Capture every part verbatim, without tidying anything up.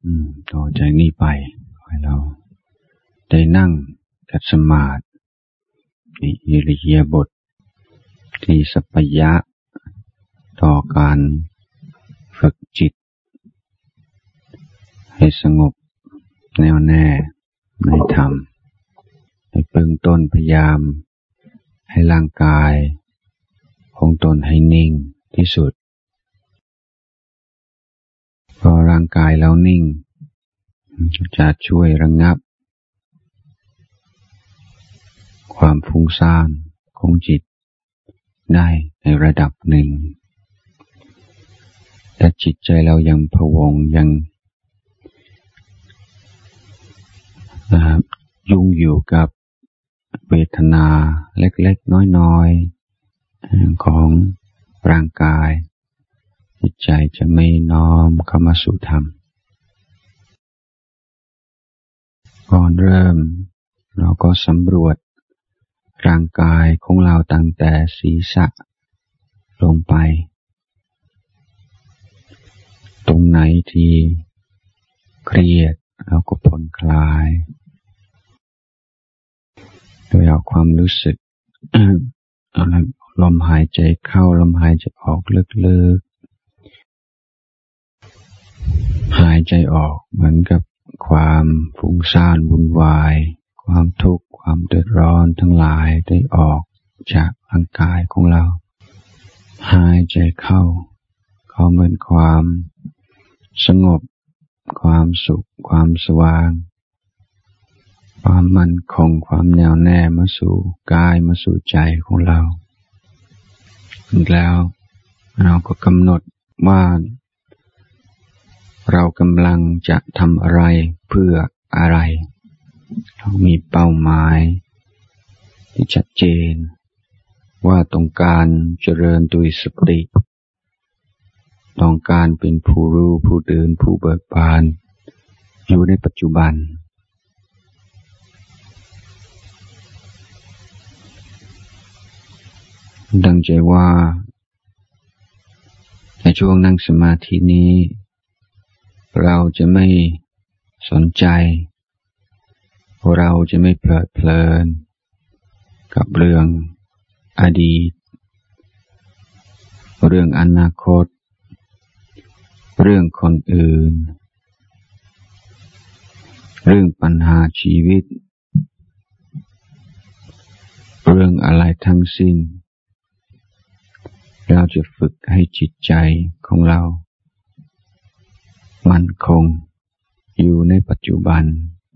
อืมต่อจากนี้ไปให้เราได้นั่งขัดสมาธิในอิริยาบถที่สัพพยะต่อการฝึกจิตให้สงบแน่วแน่ในธรรมในเบื้องต้นพยายามให้ร่างกายของตนให้นิ่งที่สุดพอร่างกายเรานิ่งจะช่วยระงับความฟุ้งซ่านของจิตได้ในระดับหนึ่งแต่จิตใจเรายังพะวงยังยุ่งอยู่กับเวทนาเล็กๆน้อยๆของร่างกายจิตใจจะไม่น้อมเข้ามาสู่ธรรมก่อนเริ่มเราก็สำรวจร่างกายของเราตั้งแต่ศีรษะลงไปตรงไหนที่เครียดเราก็ผ่อนคลายโดยเอาความรู้สึก เอาลมหายใจเข้าลมหายใจออกลึกๆหายใจออกเหมือนกับความฟุ้งซ่านวุ่นวายความทุกข์ความเดือดร้อนทั้งหลายได้ออกจากร่างกายของเราหายใจเข้าก็เหมือนความสงบความสุขความสว่างความมั่นคงความแน่วแน่มาสู่กายมาสู่ใจของเราแล้วเราก็กำหนดว่าเรากำลังจะทำอะไรเพื่ออะไรเรามีเป้าหมายที่ชัดเจนว่าต้องการเจริญด้วยสติต้องการเป็นผู้รู้ผู้เดินผู้เบิกบานอยู่ในปัจจุบันดังใจว่าในช่วงนั่งสมาธินี้เราจะไม่สนใจเราจะไม่เพลิดเพลินกับเรื่องอดีตเรื่องอนาคตเรื่องคนอื่นเรื่องปัญหาชีวิตเรื่องอะไรทั้งสิ้นเราจะฝึกให้จิตใจของเรามั่นคงอยู่ในปัจจุบัน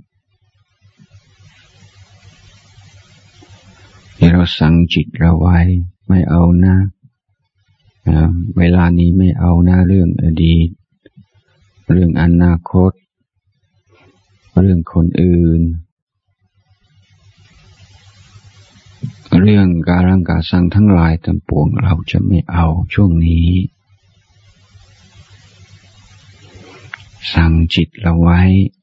ที่เราสั่งจิตเราไว้ไม่เอานะเวลานี้ไม่เอานะเรื่องอดีตเรื่องอนาคตเรื่องคนอื่นเรื่องการังกาสังทั้งหลายทั้งปวงเราจะไม่เอาช่วงนี้สั่งจิตเราไว้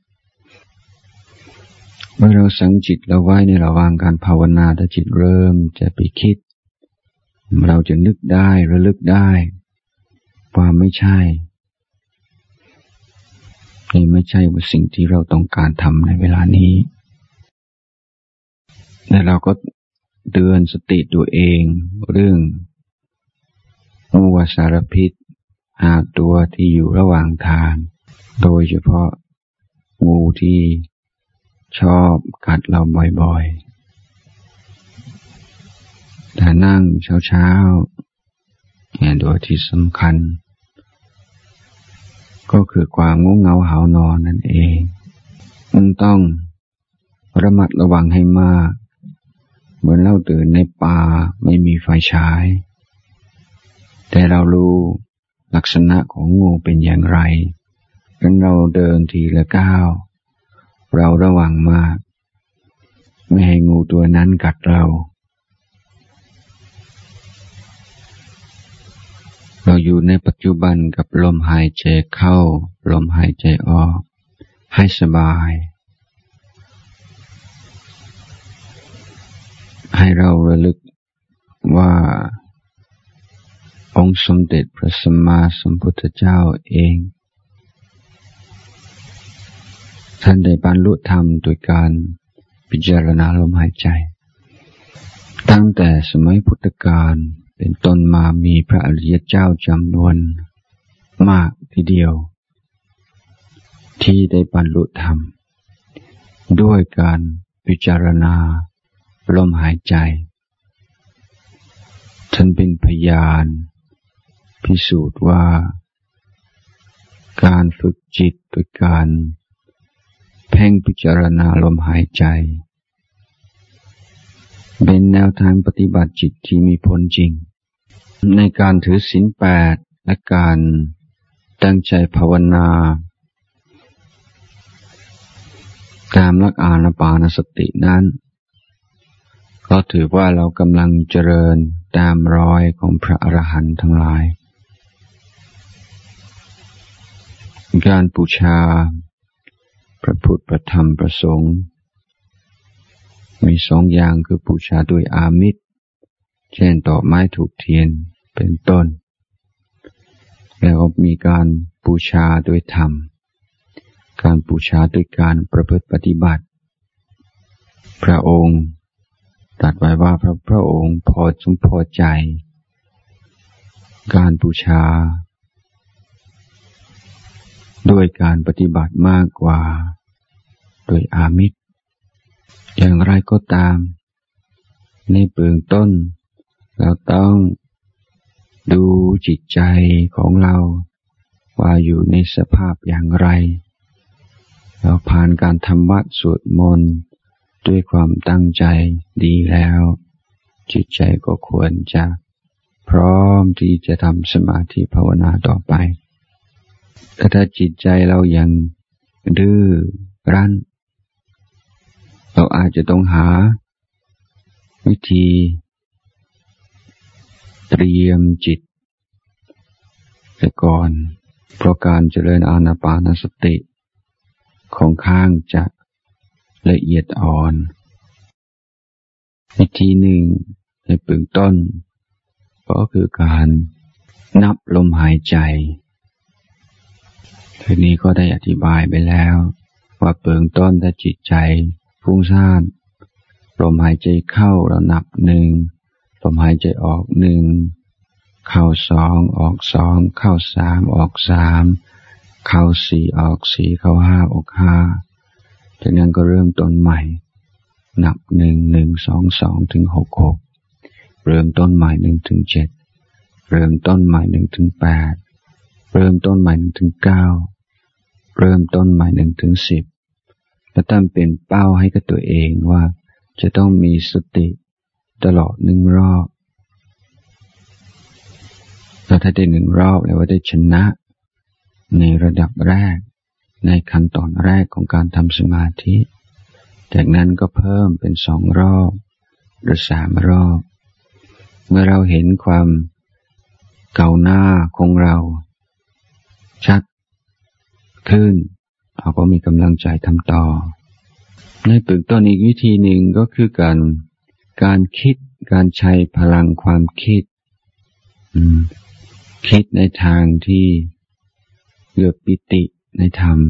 เมื่อเราสั่งจิตเราไว้ในระหว่างการภาวนาถ้าจิตเริ่มจะไปคิดเราจะนึกได้ระลึกได้ว่าไม่ใช่นี่ไม่ใช่ว่าสิ่งที่เราต้องการทำในเวลานี้และเราก็เตือนสติตัวเองเรื่องงูสารพิษห้าตัวที่อยู่ระหว่างทางโดยเฉพาะงูที่ชอบกัดเราบ่อยๆแต่นั่งเช้าๆเนี่ยโดยที่สำคัญก็คือความง่วงเหงาหาวนอนนั่นเองมันต้องระมัดระวังให้มากเหมือนเราตื่นในป่าไม่มีไฟฉายแต่เรารู้ลักษณะของงูเป็นอย่างไรดังเราเดินทีละก้าวเราระวังมากไม่ให้งูตัวนั้นกัดเราเราอยู่ในปัจจุบันกับลมหายใจเข้าลมหายใจออกให้สบายให้เราระลึกว่าองค์สมเด็จพระสัมมาสัมพุทธเจ้าเองท่านได้บรรลุธรรมโดยการพิจารณาลมหายใจตั้งแต่สมัยพุทธกาลเป็นต้นมามีพระอริยเจ้าจำนวนมากทีเดียวที่ได้บรรลุธรรมด้วยการพิจารณาลมหายใจท่านเป็นพยานพิสูจน์ว่าการฝึกจิตโดยการเพ่งพิจารณาลมหายใจเป็นแนวทางปฏิบัติจิตที่มีผลจริงในการถือศีลแปดและการตั้งใจภาวนาตามหลักอานาปานสตินั้นก็ถือว่าเรากำลังเจริญตามรอยของพระอรหันต์ทั้งหลายการบูชาพระพุทธพระธรรมพระสงฆ์มีสองอย่างคือบูชาด้วยอามิสเช่นดอกไม้ธูปเทียนเป็นต้นแล้วมีการบูชาด้วยธรรมการบูชาด้วยการประพฤติปฏิบัติพระองค์ตรัสไว้ว่าพระพระองค์พอจงพอใจการบูชาด้วยการปฏิบัติมากกว่าโดยอามิสอย่างไรก็ตามในเบื้องต้นเราต้องดูจิตใจของเราว่าอยู่ในสภาพอย่างไรเราผ่านการทำวัดสวดมนต์ด้วยความตั้งใจดีแล้วจิตใจก็ควรจะพร้อมที่จะทำสมาธิภาวนาต่อไปแต่ถ้าจิตใจเรายังดื้อรั้นเราอาจจะต้องหาวิธีเตรียมจิตแต่ก่อนเพราะการเจริญอานาปานสติของข้างจะละเอียดอ่อนวิธีหนึ่งในเบื้องต้นก็คือการนับลมหายใจทีนี้ก็ได้อธิบายไปแล้วว่าเบื้องต้นถ้าจิตใจฟุ้งซ่านลมหายใจเข้าเรานับหนึ่งลมหายใจออกหนึ่งเข้าสองออกสองเข้าสามออกสามเข้าสี่ออกสี่เข้าห้าออกห้าจากนั้นก็เริ่มต้นใหม่นับหนึ่งหนึ่งสองสองถึงหกหกเริ่มต้นใหม่หนึ่งถึงเจ็ดเริ่มต้นใหม่หนึ่งถึงแปดเริ่มต้นใหม่หนึ่งถึงเก้าเริ่มต้นใหม่หนึ่งถึงสิบและตั้งเป็นเป้าให้กับตัวเองว่าจะต้องมีสติตลอดหนึ่งรอบแล้วถ้าได้หนึ่งรอบแล้วว่าได้ชนะในระดับแรกในขั้นตอนแรกของการทำสมาธิจากนั้นก็เพิ่มเป็นสองรอบหรือสามรอบเมื่อเราเห็นความเก่าหน้าของเราชัดขึ้นเราก็มีกำลังใจทำต่อในเบื้องต้นอีกวิธีหนึ่งก็คือการการคิดการใช้พลังความคิดคิดในทางที่เกิดปิติในธรรม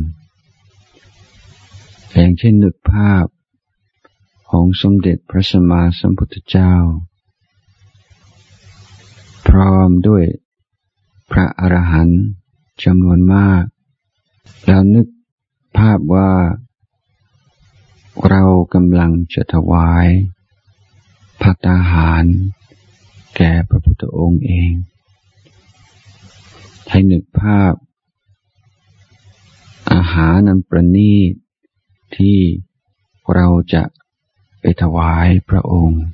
อย่างเช่นนึกภาพของสมเด็จพระสัมมาสัมพุทธเจ้าพร้อมด้วยพระอรหันต์จำนวนมากแล้วนึกภาพว่าเรากำลังจะถวายภัตตาหารแก่พระพุทธองค์เองให้นึกภาพอาหารนั้นประณีตที่เราจะไปถวายพระองค์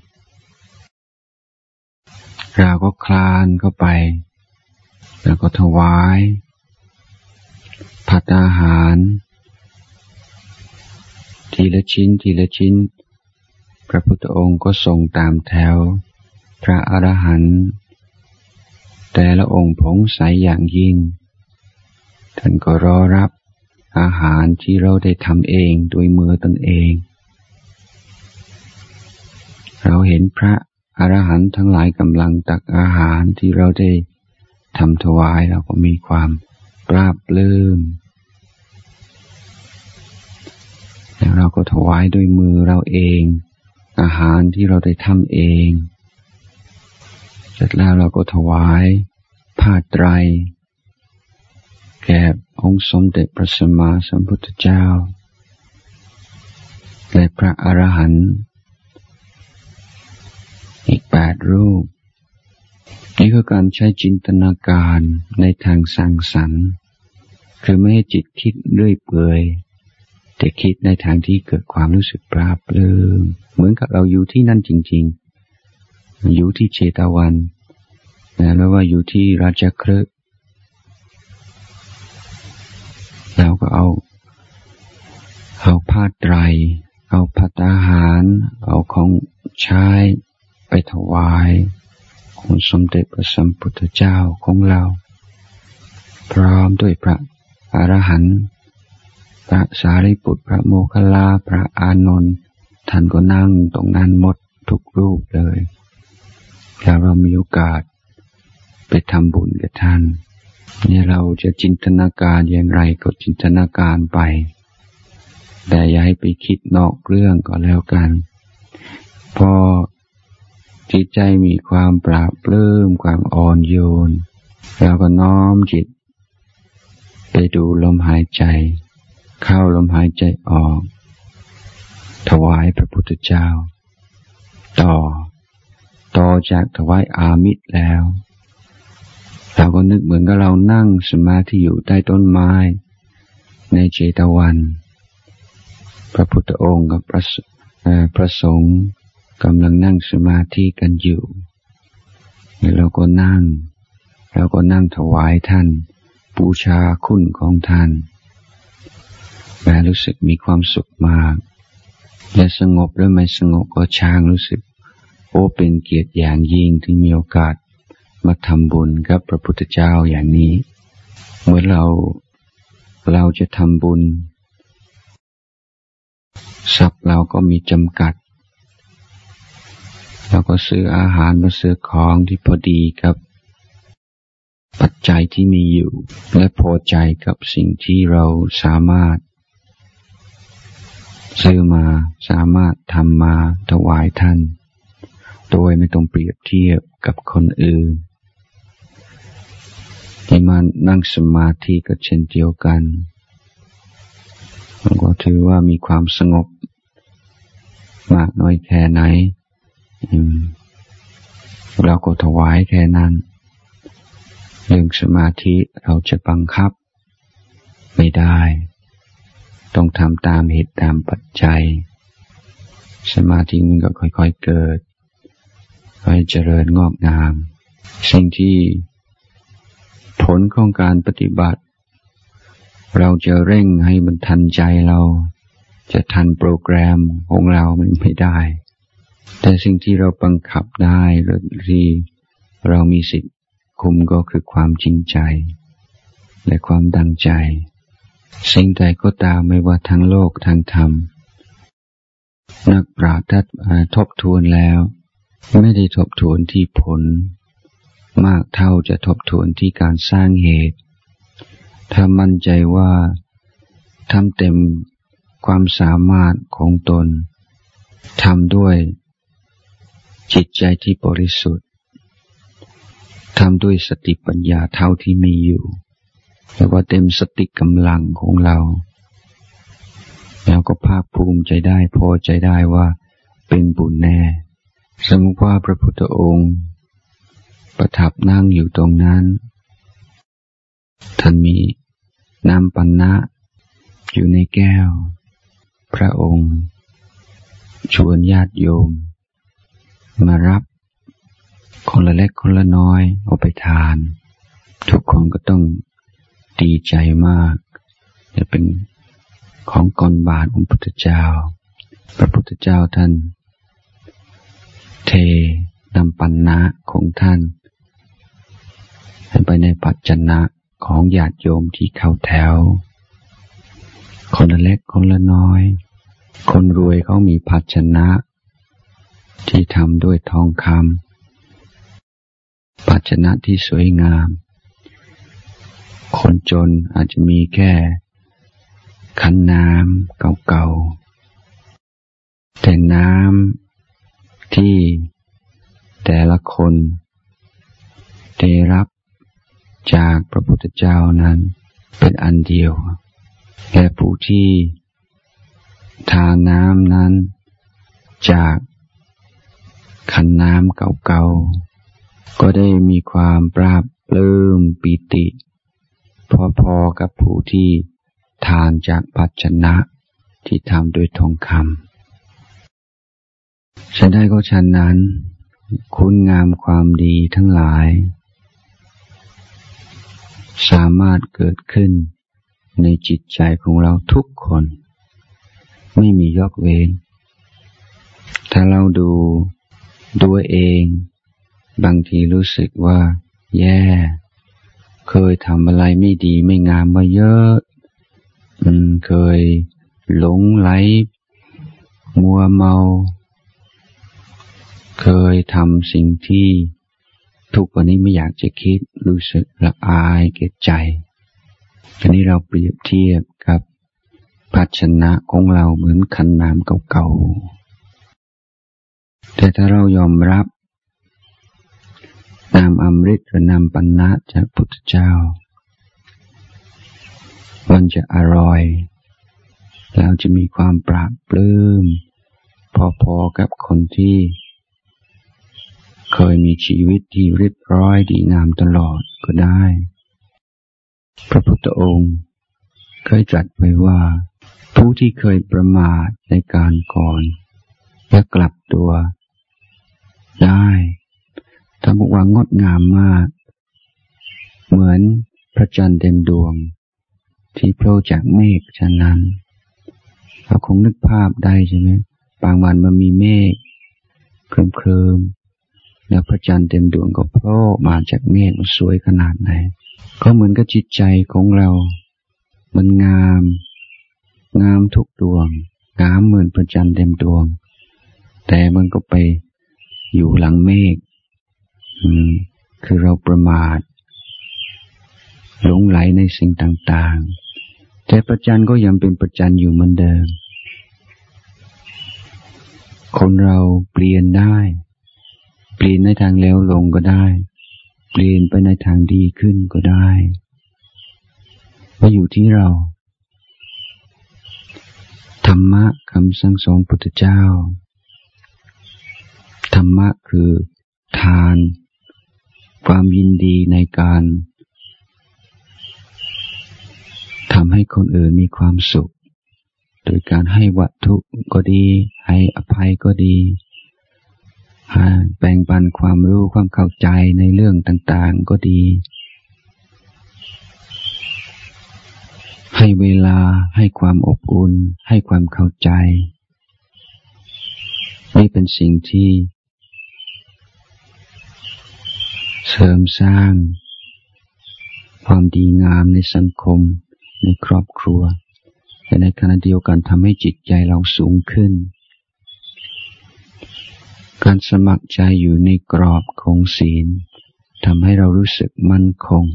เราก็คลานเข้าไปแล้วก็ถวายภัตตาหารทีละชิ้นทีละชิ้นพระพุทธองค์ก็ทรงตามแถวพระอรหันต์แต่ละองค์ผงใสอย่างยิ่งท่านก็รอรับอาหารที่เราได้ทำเองด้วยมือตนเองเราเห็นพระอรหันต์ทั้งหลายกำลังตักอาหารที่เราได้ทำถวายเราก็มีความปลาบปลื้มแล้วเราก็ถวายด้วยมือเราเองอาหารที่เราได้ทำเองเสร็จแล้วเราก็ถวายผ้าไตรแก่องค์สมเด็จพระสัมมาสัมพุทธเจ้าและพระอรหันต์อีกแปดรูปนี่คือการใช้จินตนาการในทางสร้างสรรค์คือไม่ให้จิตคิดเรื่อยเปื่อยแต่คิดในทางที่เกิดความรู้สึกปราบปลื้มเหมือนกับเราอยู่ที่นั่นจริงๆอยู่ที่เชตวันนะแล้วว่าอยู่ที่ราชคฤห์เราก็เอาเอาผ้าไตรเอาภัตตาหารเอาของใช้ไปถวายองค์สมเด็จพระสัมพุทธเจ้าของเราพร้อมด้วยพระอรหันต์พระสารีบุตรพระโมคคัลลาพระอานนท์ท่านก็นั่งตรงนั้นหมดทุกรูปเลยแล้วเรามีโอกาสไปทำบุญกับท่านเนี่ยเราจะจินตนาการอย่างไรก็จินตนาการไปแต่อย่าให้ไปคิดนอกเรื่องก็แล้วกันพอจิตใจมีความปราบปลื้มความอ่อนโยนเราก็น้อมจิตไปดูลมหายใจเข้าลมหายใจออกถวายพระพุทธเจ้าต่อต่อจากถวายอามิตรแล้วเราก็นึกเหมือนกับเรานั่งสมาธิอยู่ใต้ต้นไม้ในเจตวันพระพุทธองค์กับพระพระสงฆ์กำลังนั่งสมาธิกันอยู่เราก็นั่งเราก็นั่งถวายท่านบูชาคุณของท่านแม้รู้สึกมีความสุขมากและสงบหรือไม่สงบก็ช่างรู้สึกโอ้เป็นเกียรติอย่างยิ่งที่มีโอกาสมาทำบุญกับพระพุทธเจ้าอย่างนี้เมื่อเราเราจะทำบุญทรัพย์เราก็มีจำกัดเราก็ซื้ออาหารมาซื้อของที่พอดีกับปัจจัยที่มีอยู่และพอใจกับสิ่งที่เราสามารถซื้อมาสามารถทำมาถวายท่านโดยไม่ต้องเปรียบเทียบกับคนอื่นที่มานั่งสมาธิก็เช่นเดียวกันมันก็ถือว่ามีความสงบมากน้อยแค่ไหนเราก็ถวายแค่นั้นเรื่องสมาธิเราจะบังคับไม่ได้ต้องทำตามเหตุตามปัจจัยสมาธิมันก็ค่อยๆเกิดค่อยเจริญงอกงามสิ่งที่ผลของการปฏิบัติเราจะเร่งให้มันทันใจเราจะทันโปรแกรมของเรามันไม่ได้แต่สิ่งที่เราบังคับได้หรือที่เรามีสิทธิ์คุมก็คือความจริงใจและความดังใจสิ่งใดก็ตามไม่ว่าทางโลกทางธรรมนักปราชญ์ทบทวนแล้วไม่ได้ทบทวนที่ผลมากเท่าจะทบทวนที่การสร้างเหตุถ้ามั่นใจว่าทำเต็มความสามารถของตนทำด้วยจิตใจที่บริสุทธิ์ทำด้วยสติปัญญาเท่าที่มีอยู่แต่ว่าเต็มสติกำลังของเราแล้วก็ภาคภูมิใจได้พอใจได้ว่าเป็นบุญแน่สมมติว่าพระพุทธองค์ประทับนั่งอยู่ตรงนั้นท่านมีน้ำปันนะอยู่ในแก้วพระองค์ชวนญาติโยมมารับคนละเล็กคนละน้อยเอาไปทานทุกคนก็ต้องดีใจมากจะเป็นของก่อนบาทของพระพุทธเจ้าพระพุทธเจ้าท่านเทน้ำปันนะของท่านให้ไปในภาชนะของญาติโยมที่เข้าแถวคนละเล็กคนละน้อยคนรวยเขามีภาชนะที่ทำด้วยทองคำภาชนะที่สวยงามคนจนอาจจะมีแค่ขันน้ำเก่าแต่น้ำที่แต่ละคนได้รับจากพระพุทธเจ้านั้นเป็นอันเดียวและผู้ที่ทานน้ำนั้นจากขันน้ำเก่าๆก็ได้มีความปราบปลื้มปิติพอๆกับผู้ที่ทานจากภาชนะที่ทำด้วยทองคำฉันได้ก็ฉันนั้นคุณงามความดีทั้งหลายสามารถเกิดขึ้นในจิตใจของเราทุกคนไม่มียกเว้นถ้าเราดูด้วยเองบางทีรู้สึกว่าแย่เคยทำอะไรไม่ดีไม่งามมาเยอะอืมเคยหลงไหลมัวเมาเคยทำสิ่งที่ทุกวันนี้ไม่อยากจะคิดรู้สึกละอายเกลียดใจทีนี้เราเปรียบเทียบกับภาชนะของเราเหมือนขันน้ำเก่าๆแต่ถ้าเรายอมรับน้ำอมฤตหรือน้ำปัณณะจากพุทธเจ้ามันจะอร่อยแล้วจะมีความปราบปลื้มพอๆกับคนที่เคยมีชีวิตที่เรียบร้อยดีงามตลอดก็ได้พระพุทธองค์เคยตรัสไว้ว่าผู้ที่เคยประมาทในการก่อนจะกลับตัวได้ท่านบอกว่างดงามมากเหมือนพระจันทร์เต็มดวงที่โผล่จากเมฆฉะนั้นเราคงนึกภาพได้ใช่ไหมบางวันมันมีเมฆเคลิ้มๆแล้วพระจันทร์เต็มดวงก็โผล่มาจากเมฆมันสวยขนาดไหนก็เหมือนกับจิตใจของเรามันงามงามทุกดวงงามเหมือนพระจันทร์เต็มดวงแต่มันก็ไปอยู่หลังเมฆอืมคือเราประมาทหลงไหลในสิ่งต่างๆแต่พระจันทร์ก็ยังเป็นพระจันทร์อยู่เหมือนเดิมคนเราเปลี่ยนได้เปลี่ยนในทางแล้วลงก็ได้เปลี่ยนไปในทางดีขึ้นก็ได้ก็อยู่ที่เราธรรมะคำสั่งสอนพุทธเจ้าธรรมะคือทานความยินดีในการทำให้คนอื่นมีความสุขโดยการให้วัตถุก็ดีให้อภัยก็ดีแบ่งปันความรู้ความเข้าใจในเรื่องต่างๆก็ดีให้เวลาให้ความอบอุ่นให้ความเข้าใจนี่เป็นสิ่งที่เสริมสร้างความดีงามในสังคมในครอบครัวแต่ในขณะเดียวกันทำให้จิตใจเราสูงขึ้นการสมัครใจอยู่ในกรอบของศีลทำให้เรารู้สึกมั่นคง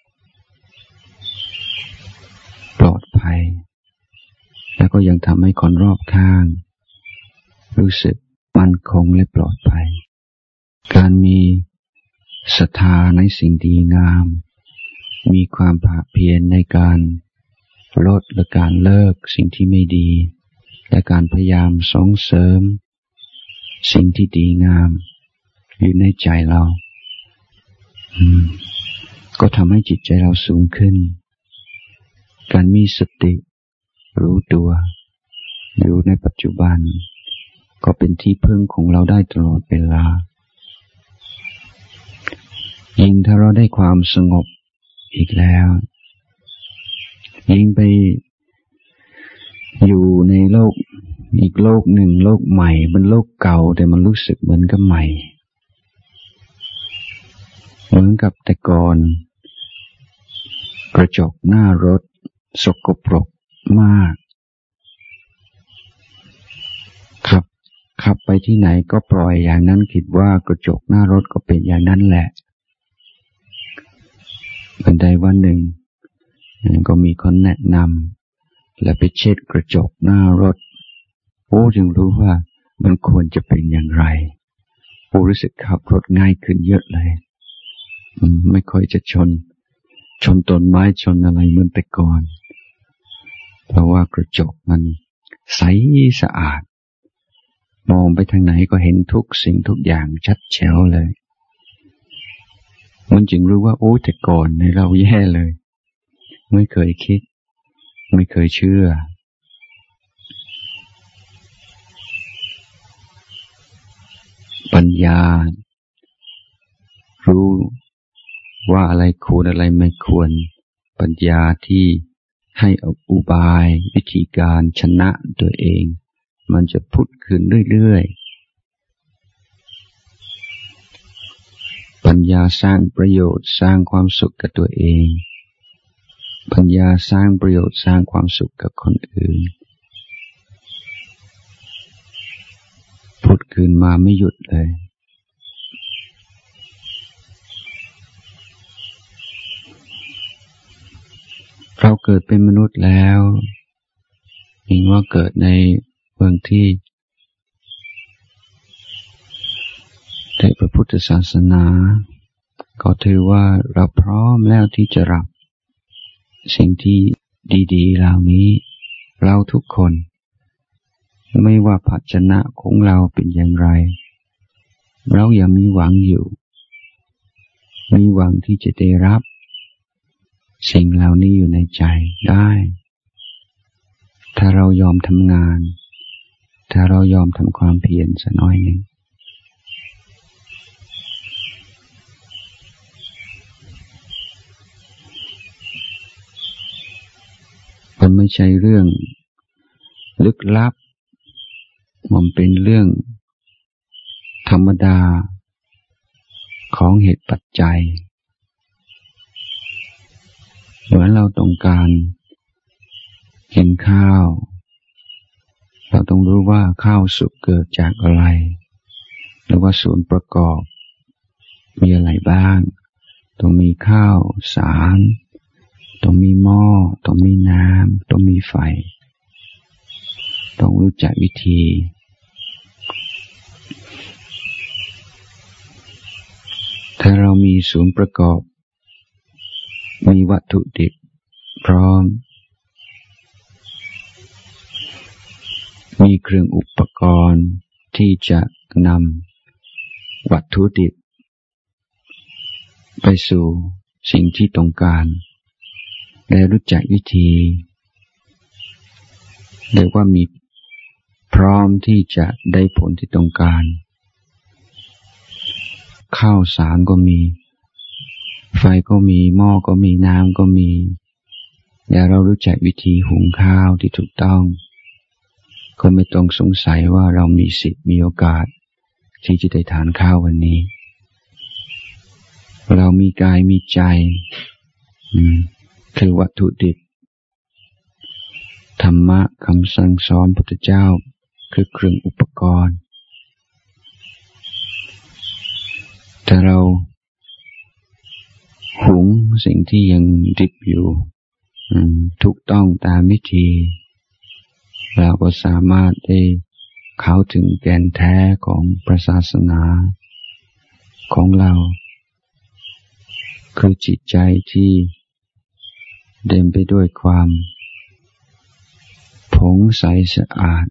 ปลอดภัยแล้วก็ยังทำให้คนรอบข้างรู้สึกมั่นคงและปลอดภัยการมีศรัทธาในสิ่งดีงามมีความภาคเพียรในการลดและการเลิกสิ่งที่ไม่ดีและการพยายามส่งเสริมสิ่งที่ดีงามอยู่ในใจเราก็ทำให้จิตใจเราสูงขึ้นการมีสติรู้ตัวอยู่ในปัจจุบันก็เป็นที่พึ่งของเราได้ตลอดเวลายิ่งถ้าเราได้ความสงบอีกแล้วยิ่งไปอยู่ในโลกอีกโลกหนึ่งโลกใหม่เป็นโลกเก่าแต่มันรู้สึกเหมือนกับใหม่เหมือนกับแต่ก่อนกระจกหน้ารถสกปรกมากขับขับไปที่ไหนก็ปล่อยอย่างนั้นคิดว่ากระจกหน้ารถก็เป็นอย่างนั้นแหละวันใดวันหนึ่งก็มีคนแนะนำและไปเช็ดกระจกหน้ารถโอ้จึงรู้ว่ามันควรจะเป็นอย่างไรผู้รู้สึกขับรถง่ายขึ้นเยอะเลยไม่ค่อยจะชนชนต้นไม้ชนอะไรเหมือนแต่ก่อนเพราะว่ากระจกมันใสสะอาดมองไปทางไหนก็เห็นทุกสิ่งทุกอย่างชัดแจ๋วเลยมันจึงรู้ว่าโอ้แต่ก่อนในเราแย่เลยไม่เคยคิดไม่เคยเชื่อปัญญารู้ว่าอะไรควรอะไรไม่ควรปัญญาที่ให้อุบายวิธีการชนะตัวเองมันจะพุทธขึ้นเรื่อยๆปัญญาสร้างประโยชน์สร้างความสุขกับตัวเองปัญญาสร้างประโยชน์สร้างความสุขกับคนอื่นพุทธขึ้นมาไม่หยุดเลยเราเกิดเป็นมนุษย์แล้วเองว่าเกิดในเมืองที่ในพระพุทธศาสนาก็ถือว่าเราพร้อมแล้วที่จะรับสิ่งที่ดีๆเหล่านี้เราทุกคนไม่ว่าภาชนะของเราเป็นอย่างไรเราอย่ามีหวังอยู่มีหวังที่จะได้รับสิ่งเหล่านี้อยู่ในใจได้ถ้าเรายอมทำงานถ้าเรายอมทำความเพียรสักน้อยหนึ่งมันไม่ใช่เรื่องลึกลับมันเป็นเรื่องธรรมดาของเหตุปัจจัยเหมือนเราต้องการกินข้าวเราต้องรู้ว่าข้าวสุกเกิดจากอะไรหรือว่าส่วนประกอบมีอะไรบ้างต้องมีข้าวสารต้องมีหม้อต้องมีน้ำต้องมีไฟต้องรู้จักวิธีถ้าเรามีส่วนประกอบมีวัตถุดิบพร้อมมีเครื่องอุปกรณ์ที่จะนำวัตถุดิบไปสู่สิ่งที่ต้องการและรู้จักวิธีเรียกว่ามีพร้อมที่จะได้ผลที่ต้องการข้าวสารก็มีไฟก็มีหม้อก็มีน้ำก็มีและเรารู้จักวิธีหุงข้าวที่ถูกต้องก็ไม่ต้องสงสัยว่าเรามีสิทธิ์มีโอกาสที่จะได้ทานข้าววันนี้เรามีกายมีใจคือวัตถุดิบธรรมะคำสั่งสอนพุทธเจ้าคือเครื่องอุปกรณ์แต่เราหุงสิ่งที่ยังดิบอยู่ถูกต้องตามวิธีเราก็สามารถได้เข้าถึงแก่นแท้ของพระศาสนาของเราคือจิตใจที่เต็มไปด้วยความผ่องใสสะอาด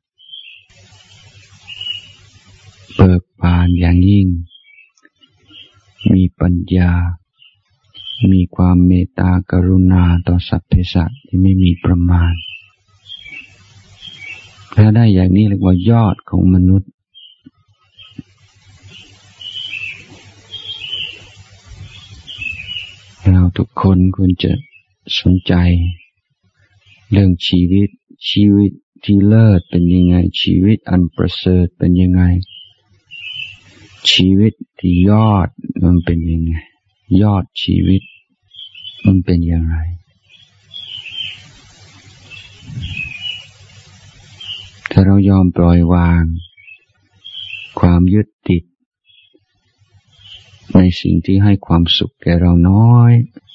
เบิกบานอย่างยิ่งมีปัญญามีความเมตตากรุณาต่อสรรพสัตว์ที่ไม่มีประมาณถ้าได้อย่างนี้เรียกว่ายอดของมนุษย์เราทุกคนควรจะสนใจเรื่องชีวิตชีวิตที่เลิศเป็นยังไงชีวิตอันประเสริฐเป็นยังไงชีวิตที่ยอดมันเป็นยังไงยอดชีวิตมันเป็นอย่างไรถ้าเรายอมปล่อยวางความยึดติดในสิ่งที่ให้ความสุขแก่เราน้อย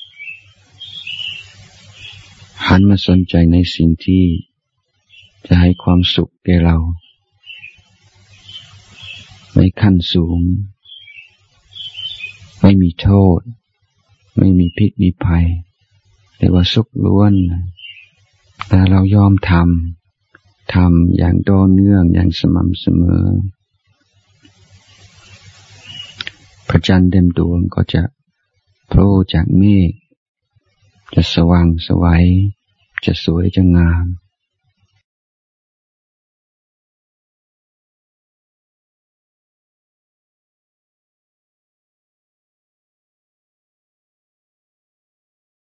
หันมาสนใจในสิ่งที่จะให้ความสุขแก่เราไม่ขั้นสูงไม่มีโทษไม่มีพิษมีภัยเรียกว่าสุขล้วนแต่เรายอมทำทำอย่างต่อเนื่องอย่างสม่ำเสมอพระจันทร์เต็มดวงก็จะโผล่จากเมฆจะสว่างไสวจะสวยจะงาม